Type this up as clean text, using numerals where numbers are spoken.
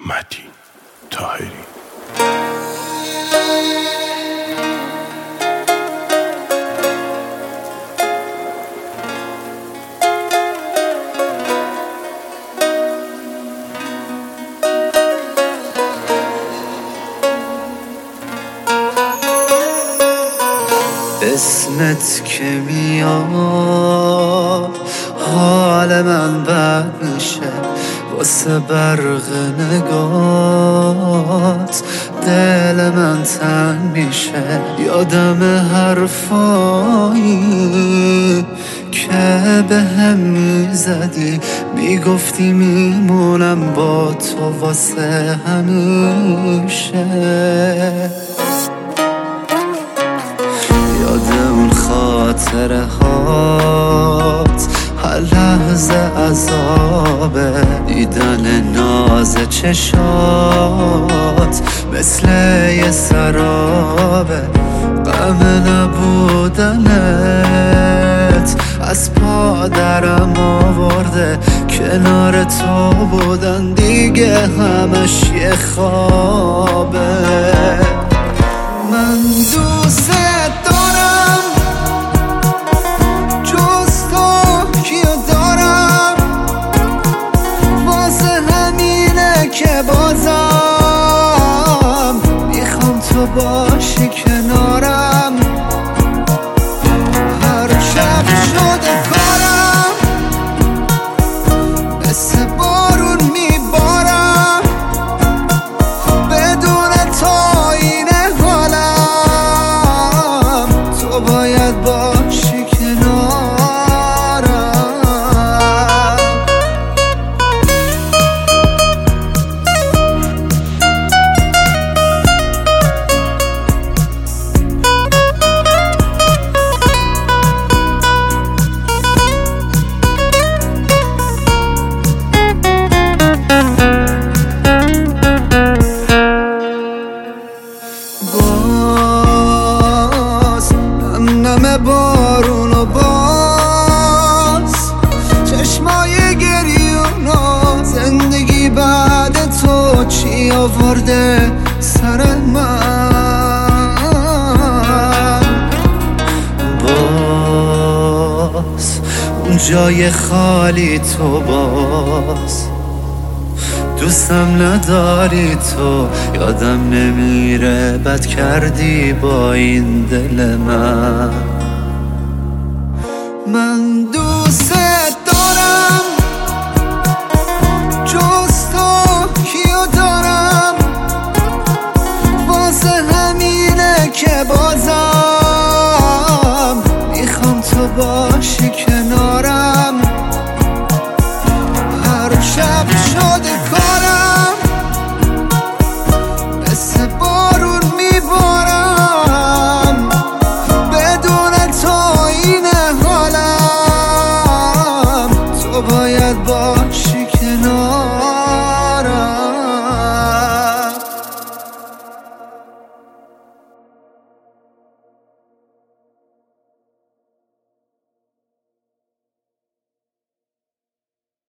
متین طاهری. اسمت که میاد حال من بد میشه، واسه برق نگات دل من تنگ میشه. یادم حرفایی که به هم میزدی، میگفتی میمونم با تو واسه همیشه. یاد اون خاطره هات هر لحظه عذابه، دیدن ناز چشات مثل یه سرابه. غم نبودنت از پادرم آورده، کنار تو بودن دیگه همش یه خوابه. من دوست دارم جز تو کیو دارم، واسه همینه که بازم میخوام تو باشی کنارم. هر شب شده کارم مثل بارون میبارم، بدون تو اینه حالم، تو باید باشی کنارم. باز نم بارون و باز چشمای گریونا، زندگی بعد تو چی آورده سر من. باز اون جای خالی تو باز دوستم نداری تو، یادم نمیره بد کردی با این دل من. من دوست دارم جز تو کیو دارم، واسه همینه که بازم میخوام تو باشی کنارم. هر شب شده